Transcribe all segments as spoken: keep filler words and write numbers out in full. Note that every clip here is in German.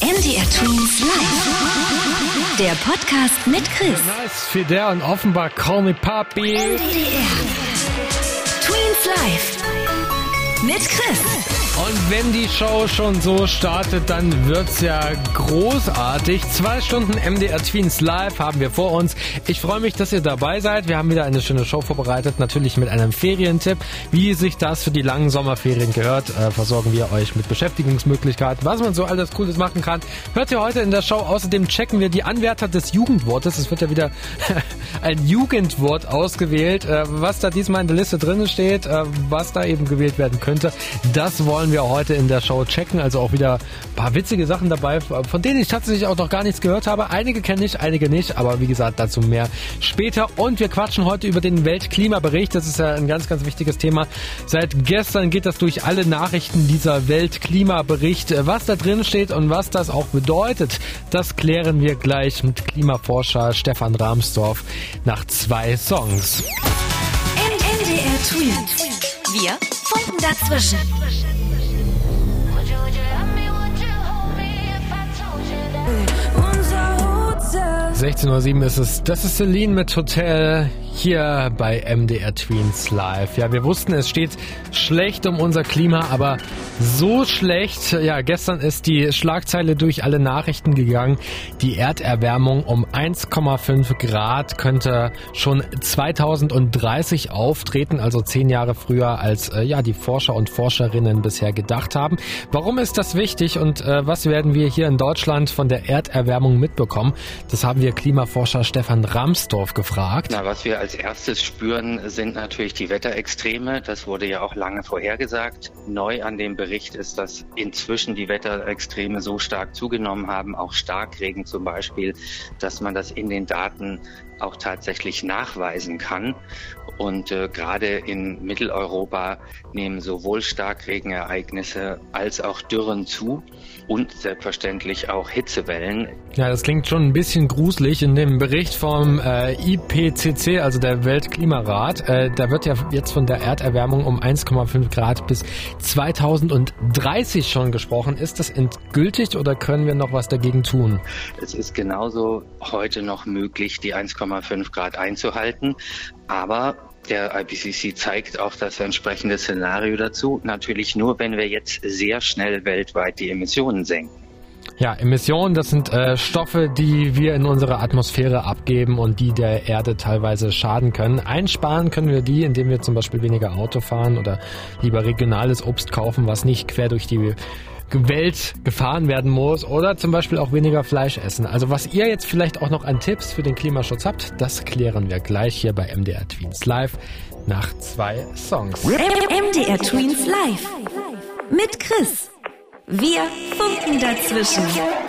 M D R Tweens Live. Der Podcast mit Chris. Nice, Fidel und offenbar Call Me Papi. M D R Tweens Live mit Chris. Und wenn die Show schon so startet, dann wird's ja großartig. Zwei Stunden M D R Tweens Live haben wir vor uns. Ich freue mich, dass ihr dabei seid. Wir haben wieder eine schöne Show vorbereitet, natürlich mit einem Ferientipp. Wie sich das für die langen Sommerferien gehört, äh, versorgen wir euch mit Beschäftigungsmöglichkeiten, was man so alles Cooles machen kann. Hört ihr heute in der Show. Außerdem checken wir die Anwärter des Jugendwortes. Es wird ja wieder ein Jugendwort ausgewählt. Äh, was da diesmal in der Liste drin steht, äh, was da eben gewählt werden könnte, das wollen wir heute in der Show checken. Also auch wieder ein paar witzige Sachen dabei, von denen ich tatsächlich auch noch gar nichts gehört habe. Einige kenne ich, einige nicht, aber wie gesagt, dazu mehr später. Und wir quatschen heute über den Weltklimabericht. Das ist ja ein ganz, ganz wichtiges Thema. Seit gestern geht das durch alle Nachrichten, dieser Weltklimabericht. Was da drin steht und was das auch bedeutet, das klären wir gleich mit Klimaforscher Stefan Rahmsdorf nach zwei Songs. M D R Tweens. Wir funken dazwischen. sechzehn Uhr sieben ist es. Das ist Celine mit Hotel hier bei M D R Tweens Live. Ja, wir wussten, es steht schlecht um unser Klima, aber so schlecht. Ja, gestern ist die Schlagzeile durch alle Nachrichten gegangen. Die Erderwärmung um eins Komma fünf Grad könnte schon zweitausenddreißig auftreten, also zehn Jahre früher, als äh, ja die Forscher und Forscherinnen bisher gedacht haben. Warum ist das wichtig und äh, was werden wir hier in Deutschland von der Erderwärmung mitbekommen? Das haben wir Klimaforscher Stefan Rahmsdorf gefragt. Na, was wir als erstes spüren, sind natürlich die Wetterextreme. Das wurde ja auch lange vorhergesagt. Neu an dem Bericht ist, dass inzwischen die Wetterextreme so stark zugenommen haben, auch Starkregen zum Beispiel, dass man das in den Daten auch tatsächlich nachweisen kann. Und äh, gerade in Mitteleuropa nehmen sowohl Starkregenereignisse als auch Dürren zu und selbstverständlich auch Hitzewellen. Ja, das klingt schon ein bisschen gruselig. In dem Bericht vom äh, I P C C, also der Weltklimarat, äh, da wird ja jetzt von der Erderwärmung um eins Komma fünf Grad bis zweitausenddreißig schon gesprochen. Ist das endgültig oder können wir noch was dagegen tun? Es ist genauso heute noch möglich, die eins Komma fünf Grad einzuhalten, aber der I P C C zeigt auch das entsprechende Szenario dazu. Natürlich nur, wenn wir jetzt sehr schnell weltweit die Emissionen senken. Ja, Emissionen, das sind äh, Stoffe, die wir in unsere Atmosphäre abgeben und die der Erde teilweise schaden können. Einsparen können wir die, indem wir zum Beispiel weniger Auto fahren oder lieber regionales Obst kaufen, was nicht quer durch die Welt gefahren werden muss, oder zum Beispiel auch weniger Fleisch essen. Also was ihr jetzt vielleicht auch noch an Tipps für den Klimaschutz habt, das klären wir gleich hier bei M D R Tweens Live nach zwei Songs. M D R Tweens Live mit Chris. Wir funken dazwischen.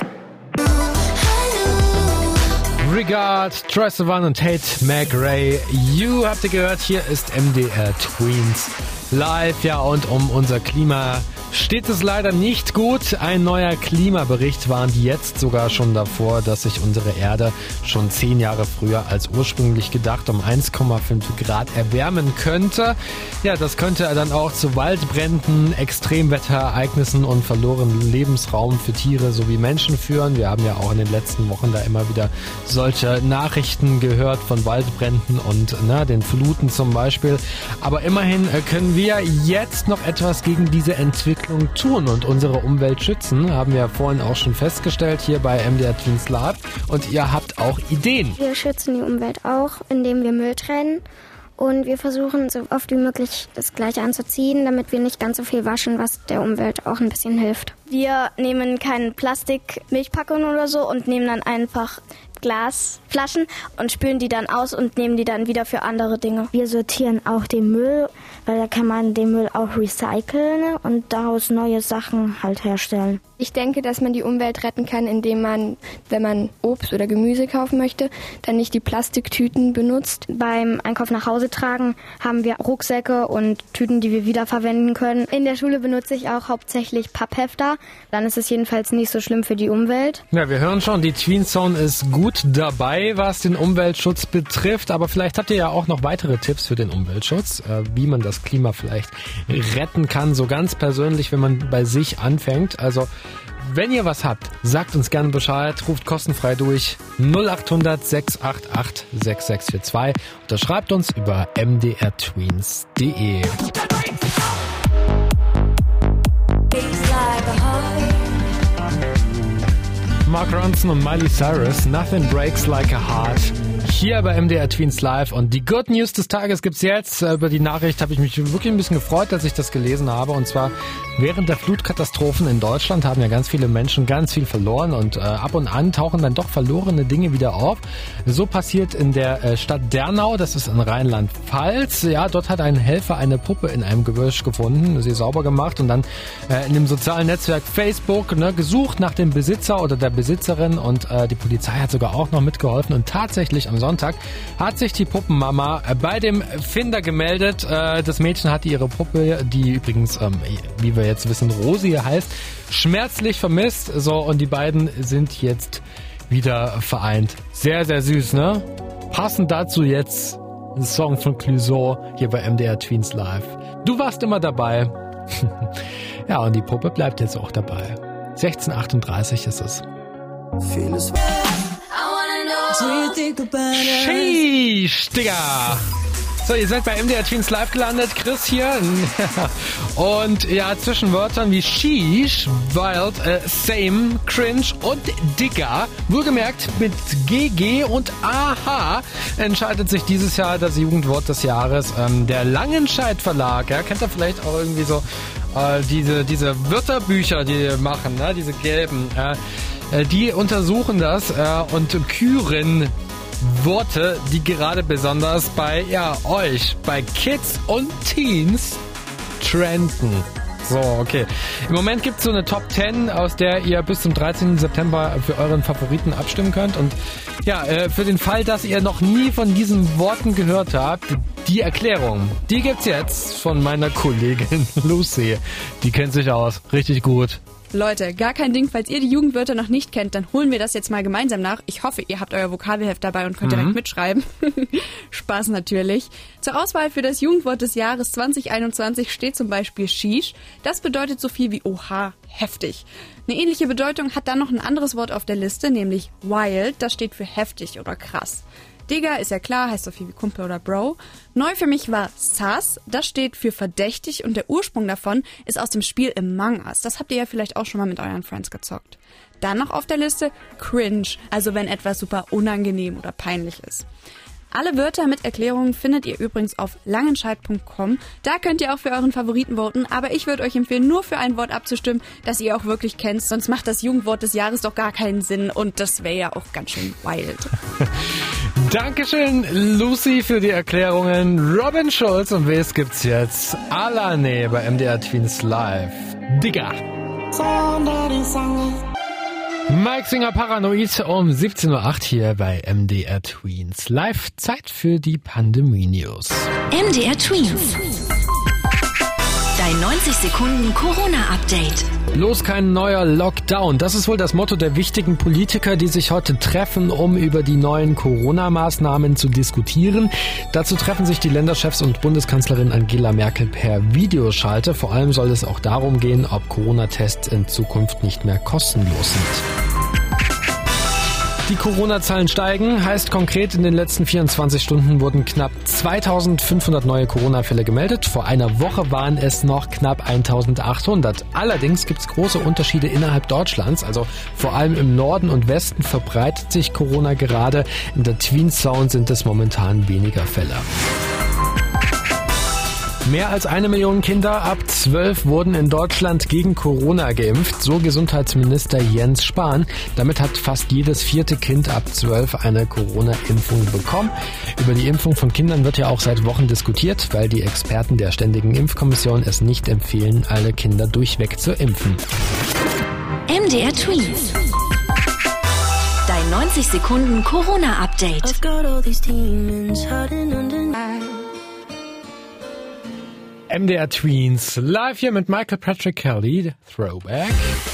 Regard, Troye Sivan und Tate McRae. You habt ihr gehört, hier ist M D R Tweens Live. Ja, und um unser Klima steht es leider nicht gut. Ein neuer Klimabericht warnt jetzt sogar schon davor, dass sich unsere Erde schon zehn Jahre früher als ursprünglich gedacht um eins Komma fünf Grad erwärmen könnte. Ja, das könnte dann auch zu Waldbränden, Extremwetterereignissen und verlorenen Lebensraum für Tiere sowie Menschen führen. Wir haben ja auch in den letzten Wochen da immer wieder solche Nachrichten gehört von Waldbränden und na, den Fluten zum Beispiel. Aber immerhin können wir jetzt noch etwas gegen diese Entwicklung tun und unsere Umwelt schützen, haben wir ja vorhin auch schon festgestellt hier bei M D R Tweens Live. Und ihr habt auch Ideen. Wir schützen die Umwelt auch, indem wir Müll trennen. Und wir versuchen so oft wie möglich das Gleiche anzuziehen, damit wir nicht ganz so viel waschen, was der Umwelt auch ein bisschen hilft. Wir nehmen keine Plastik-Milchpackungen oder so und nehmen dann einfach Glasflaschen und spülen die dann aus und nehmen die dann wieder für andere Dinge. Wir sortieren auch den Müll, weil da kann man den Müll auch recyceln und daraus neue Sachen halt herstellen. Ich denke, dass man die Umwelt retten kann, indem man, wenn man Obst oder Gemüse kaufen möchte, dann nicht die Plastiktüten benutzt. Beim Einkauf nach Hause tragen haben wir Rucksäcke und Tüten, die wir wiederverwenden können. In der Schule benutze ich auch hauptsächlich Papphefter. Dann ist es jedenfalls nicht so schlimm für die Umwelt. Ja, wir hören schon, die Tween Zone ist gut dabei, was den Umweltschutz betrifft. Aber vielleicht habt ihr ja auch noch weitere Tipps für den Umweltschutz, äh, wie man das Klima vielleicht retten kann, so ganz persönlich, wenn man bei sich anfängt. Also wenn ihr was habt, sagt uns gerne Bescheid, ruft kostenfrei durch null acht hundert sechs acht acht sechs sechs vier zwei oder schreibt uns über m d r tweens punkt d e. Mark Ronson und Miley Cyrus, Nothing Breaks Like a Heart. Hier bei M D R Tweens Live. Und die Good News des Tages gibt's jetzt. Über die Nachricht habe ich mich wirklich ein bisschen gefreut, als ich das gelesen habe. Und zwar während der Flutkatastrophen in Deutschland haben ja ganz viele Menschen ganz viel verloren. Und äh, ab und an tauchen dann doch verlorene Dinge wieder auf. So passiert in der äh, Stadt Dernau, das ist in Rheinland-Pfalz. Ja, dort hat ein Helfer eine Puppe in einem Gebüsch gefunden, sie sauber gemacht und dann äh, in dem sozialen Netzwerk Facebook ne, gesucht nach dem Besitzer oder der Besitzerin. Und äh, die Polizei hat sogar auch noch mitgeholfen. Und tatsächlich am Sonntag hat sich die Puppenmama bei dem Finder gemeldet. Das Mädchen hatte ihre Puppe, die übrigens, wie wir jetzt wissen, Rosi heißt, schmerzlich vermisst. So, und die beiden sind jetzt wieder vereint. Sehr, sehr süß, ne? Passend dazu jetzt ein Song von Clouseau hier bei M D R Tweens Live. Du warst immer dabei. Ja, und die Puppe bleibt jetzt auch dabei. sechzehn Uhr achtunddreißig ist es. Vieles Sheesh, Digga. So, ihr seid bei M D R Tweens Live gelandet. Chris hier. Und ja, zwischen Wörtern wie Sheesh, Wild, äh, Same, Cringe und Digga, wohlgemerkt mit G G und Aha, entscheidet sich dieses Jahr das Jugendwort des Jahres. Ähm, der Langenscheidt Verlag, ja, kennt ihr vielleicht auch irgendwie so äh, diese, diese Wörterbücher, die die machen, ne? Diese gelben, äh, die untersuchen das äh, und küren Worte, die gerade besonders bei ja euch, bei Kids und Teens trenden. So, okay. Im Moment gibt es so eine Top zehn, aus der ihr bis zum dreizehnten September für euren Favoriten abstimmen könnt. Und ja, äh, für den Fall, dass ihr noch nie von diesen Worten gehört habt, die Erklärung, die gibt's jetzt von meiner Kollegin Lucy. Die kennt sich aus. Richtig gut. Leute, gar kein Ding, falls ihr die Jugendwörter noch nicht kennt, dann holen wir das jetzt mal gemeinsam nach. Ich hoffe, ihr habt euer Vokabelheft dabei und könnt direkt mhm. mitschreiben. Spaß natürlich. Zur Auswahl für das Jugendwort des Jahres zwanzig einundzwanzig steht zum Beispiel Sheesh. Das bedeutet so viel wie Oha, heftig. Eine ähnliche Bedeutung hat dann noch ein anderes Wort auf der Liste, nämlich Wild. Das steht für heftig oder krass. Digga ist ja klar, heißt so viel wie Kumpel oder Bro. Neu für mich war Sus, das steht für verdächtig und der Ursprung davon ist aus dem Spiel Among Us. Das habt ihr ja vielleicht auch schon mal mit euren Friends gezockt. Dann noch auf der Liste Cringe, also wenn etwas super unangenehm oder peinlich ist. Alle Wörter mit Erklärungen findet ihr übrigens auf langenscheidt punkt com. Da könnt ihr auch für euren Favoriten voten, aber ich würde euch empfehlen, nur für ein Wort abzustimmen, das ihr auch wirklich kennt, sonst macht das Jugendwort des Jahres doch gar keinen Sinn und das wäre ja auch ganz schön wild. Dankeschön, Lucy, für die Erklärungen. Robin Schulz und was gibt's jetzt? Alane bei M D R Tweens Live. Digga. Mike Singer Paranoid um siebzehn Uhr acht hier bei M D R Tweens Live. Zeit für die Pandemie-News. M D R Tweens. Dein neunzig Sekunden Corona-Update. Los, kein neuer Lockdown. Das ist wohl das Motto der wichtigen Politiker, die sich heute treffen, um über die neuen Corona-Maßnahmen zu diskutieren. Dazu treffen sich die Länderchefs und Bundeskanzlerin Angela Merkel per Videoschalte. Vor allem soll es auch darum gehen, ob Corona-Tests in Zukunft nicht mehr kostenlos sind. Die Corona-Zahlen steigen, heißt konkret, in den letzten vierundzwanzig Stunden wurden knapp zweitausendfünfhundert neue Corona-Fälle gemeldet. Vor einer Woche waren es noch knapp eintausendachthundert. Allerdings gibt es große Unterschiede innerhalb Deutschlands. Also vor allem im Norden und Westen verbreitet sich Corona gerade. In der Tweens Zone sind es momentan weniger Fälle. Mehr als eine Million Kinder ab zwölf wurden in Deutschland gegen Corona geimpft, so Gesundheitsminister Jens Spahn. Damit hat fast jedes vierte Kind ab zwölf eine Corona-Impfung bekommen. Über die Impfung von Kindern wird ja auch seit Wochen diskutiert, weil die Experten der Ständigen Impfkommission es nicht empfehlen, alle Kinder durchweg zu impfen. M D R Tweens. Dein neunzig Sekunden Corona-Update. M D R Tweens live hier mit Michael Patrick Kelly, Throwback.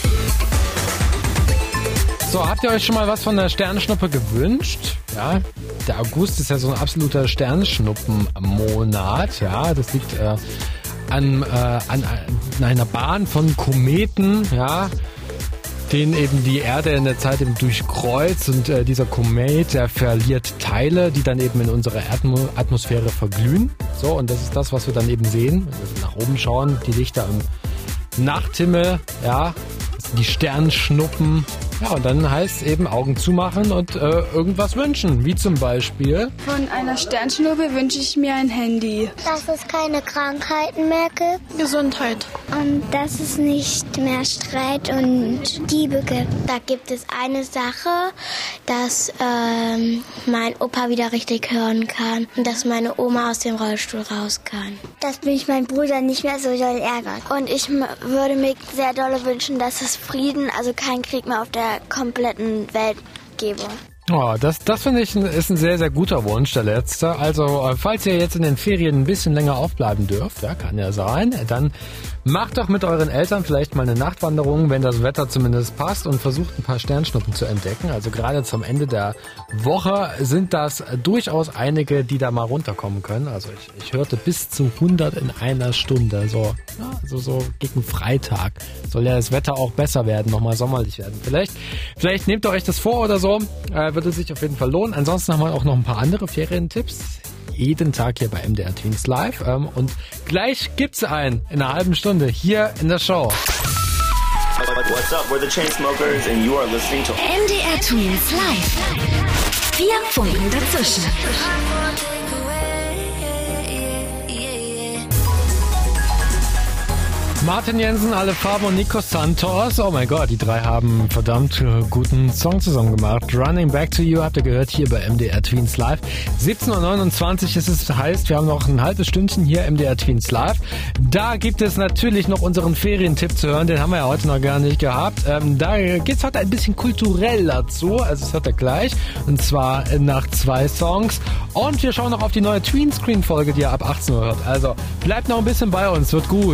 So, habt ihr euch schon mal was von der Sternschnuppe gewünscht? Ja, der August ist ja so ein absoluter Sternschnuppenmonat. Ja, das liegt äh, an, äh, an, an einer Bahn von Kometen. Ja, den eben die Erde in der Zeit eben durchkreuzt und äh, dieser Komet, der verliert Teile, die dann eben in unserer Erdmo- Atmosphäre verglühen. So, und das ist das, was wir dann eben sehen, wenn wir nach oben schauen, die Lichter im Nachthimmel, ja, die Sternschnuppen. Ja, und dann heißt es eben Augen zumachen und äh, irgendwas wünschen, wie zum Beispiel... Von einer Sternschnuppe wünsche ich mir ein Handy. Dass es keine Krankheiten mehr gibt. Gesundheit. Und dass es nicht mehr Streit und Diebe gibt. Da gibt es eine Sache, dass ähm, mein Opa wieder richtig hören kann und dass meine Oma aus dem Rollstuhl raus kann. Dass mich mein Bruder nicht mehr so doll ärgert. Und ich m- würde mir sehr doll wünschen, dass es Frieden, also kein Krieg mehr auf der kompletten Welt gebe. Oh, das, das finde ich ist ein sehr, sehr guter Wunsch, der letzte. Also, falls ihr jetzt in den Ferien ein bisschen länger aufbleiben dürft, ja, kann ja sein, dann macht doch mit euren Eltern vielleicht mal eine Nachtwanderung, wenn das Wetter zumindest passt, und versucht ein paar Sternschnuppen zu entdecken. Also gerade zum Ende der Woche sind das durchaus einige, die da mal runterkommen können. Also ich, ich hörte bis zu hundert in einer Stunde. So, ja, so, so gegen Freitag soll ja das Wetter auch besser werden, nochmal sommerlich werden. Vielleicht, vielleicht nehmt ihr euch das vor oder so. Äh, würde sich auf jeden Fall lohnen. Ansonsten haben wir auch noch ein paar andere Ferientipps. Jeden Tag hier bei M D R Tweens Live. Ähm, und gleich gibt's einen in einer halben Stunde hier in der Show. What's up? We're the Chainsmokers and you are listening to M D R Tweens Live. Wir funken dazwischen. Martin Jensen, Ale Farben und Nico Santos. Oh mein Gott, die drei haben einen verdammt guten Song zusammen gemacht. Running Back to You habt ihr gehört hier bei M D R Tweens Live. siebzehn Uhr neunundzwanzig ist es, heißt, wir haben noch ein halbes Stündchen hier M D R Tweens Live. Da gibt es natürlich noch unseren Ferientipp zu hören, den haben wir ja heute noch gar nicht gehabt. Ähm, da geht's heute ein bisschen kulturell dazu, also das hört ihr gleich. Und zwar nach zwei Songs. Und wir schauen noch auf die neue Tweenscreen-Folge, die ihr ab achtzehn Uhr hört. Also bleibt noch ein bisschen bei uns, wird gut.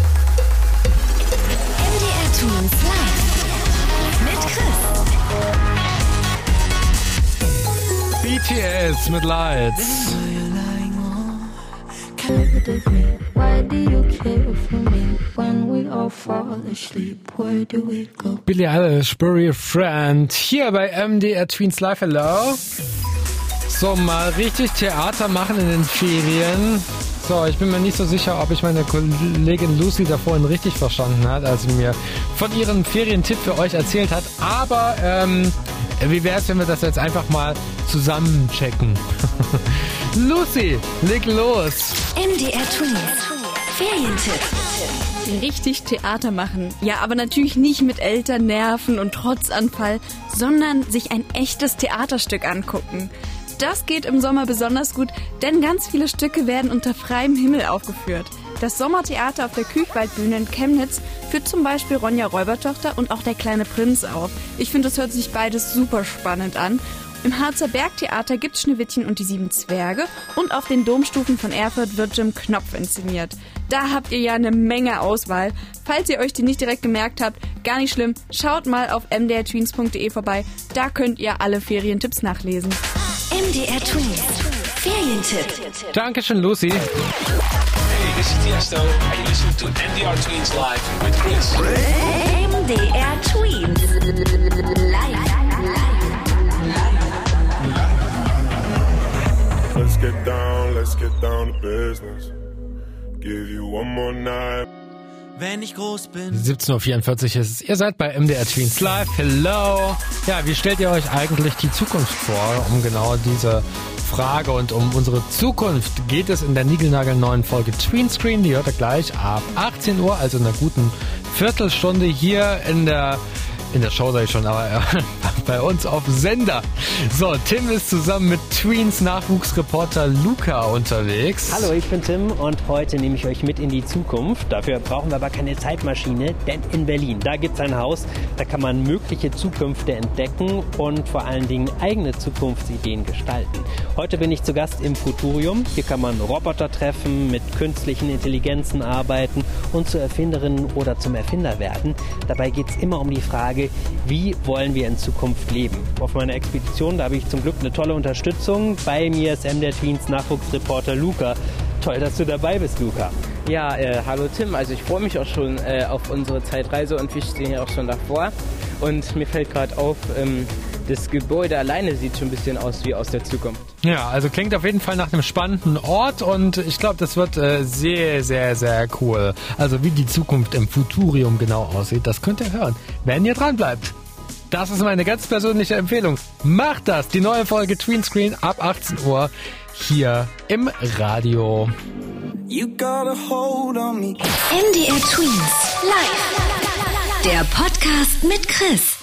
Tweens Live mit Chris. B T S mit Lights. Billie Eilish, Bury a Friend. Hier bei M D R Tweens Live. Hello. So, mal richtig Theater machen in den Ferien. So, ich bin mir nicht so sicher, ob ich meine Kollegin Lucy da vorhin richtig verstanden hat, als sie mir von ihrem Ferientipp für euch erzählt hat. Aber ähm, wie wäre es, wenn wir das jetzt einfach mal zusammen checken? Lucy, leg los! M D R Tweens Ferientipp. Richtig Theater machen. Ja, aber natürlich nicht mit Eltern nerven und Trotzanfall, sondern sich ein echtes Theaterstück angucken. Das geht im Sommer besonders gut, denn ganz viele Stücke werden unter freiem Himmel aufgeführt. Das Sommertheater auf der Küchwaldbühne in Chemnitz führt zum Beispiel Ronja Räubertochter und auch Der kleine Prinz auf. Ich finde, das hört sich beides super spannend an. Im Harzer Bergtheater gibt's Schneewittchen und die sieben Zwerge und auf den Domstufen von Erfurt wird Jim Knopf inszeniert. Da habt ihr ja eine Menge Auswahl. Falls ihr euch die nicht direkt gemerkt habt, gar nicht schlimm, schaut mal auf m d r tweens punkt d e vorbei. Da könnt ihr alle Ferientipps nachlesen. M D R Tweens Ferientipp. Dankeschön, Lucy. Hey, this is Tiesto and you listen to M D R Tweens Live with Chris. M D R Tweens Live. Let's get down, let's get down to business. Give you one more night. Wenn ich groß bin. siebzehn Uhr vierundvierzig ist es. Ihr seid bei M D R Tweens Live. Hello. Ja, wie stellt ihr euch eigentlich die Zukunft vor? Um genau diese Frage und um unsere Zukunft geht es in der niegelnagelneuen Folge Tweenscreen. Die hört ihr gleich ab achtzehn Uhr, also in einer guten Viertelstunde hier in der In der Show sage ich schon, aber ja, bei uns auf Sender. So, Tim ist zusammen mit Tweens Nachwuchsreporter Luca unterwegs. Hallo, ich bin Tim und heute nehme ich euch mit in die Zukunft. Dafür brauchen wir aber keine Zeitmaschine, denn in Berlin, da gibt es ein Haus, da kann man mögliche Zukünfte entdecken und vor allen Dingen eigene Zukunftsideen gestalten. Heute bin ich zu Gast im Futurium. Hier kann man Roboter treffen, mit künstlichen Intelligenzen arbeiten und zur Erfinderin oder zum Erfinder werden. Dabei geht es immer um die Frage, wie wollen wir in Zukunft leben? Auf meiner Expedition, da habe ich zum Glück eine tolle Unterstützung. Bei mir ist M D R Tweens Nachwuchsreporter Luca. Toll, dass du dabei bist, Luca. Ja, äh, hallo Tim. Also ich freue mich auch schon äh, auf unsere Zeitreise und wir stehen ja auch schon davor. Und mir fällt gerade auf, ähm, das Gebäude alleine sieht schon ein bisschen aus wie aus der Zukunft. Ja, also klingt auf jeden Fall nach einem spannenden Ort und ich glaube, das wird äh, sehr, sehr, sehr cool. Also wie die Zukunft im Futurium genau aussieht, das könnt ihr hören, wenn ihr dran bleibt. Das ist meine ganz persönliche Empfehlung. Macht das! Die neue Folge Tweenscreen ab achtzehn Uhr hier im Radio. You got a hold on me. M D R Tweens live. Der Podcast mit Chris.